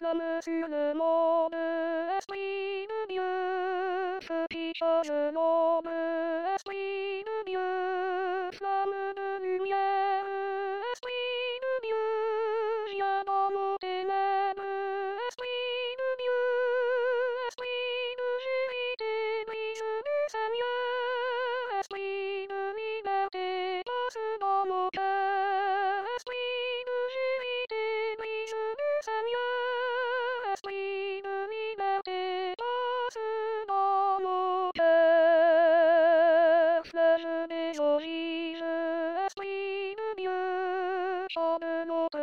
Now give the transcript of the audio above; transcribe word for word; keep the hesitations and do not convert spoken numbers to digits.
flamme sur le monde, esprit de Dieu, feu qui change l'ombre, esprit de Dieu, flamme de lumière, esprit de Dieu, viens dans nos ténèbres, esprit de Dieu, esprit de vérité, brise du Seigneur, esprit de liberté, passe dans nos cœurs, esprit de vérité, brise du Seigneur, esprit de liberté, passe dans nos cœurs, flèche des olives, esprit de Dieu, chant de notre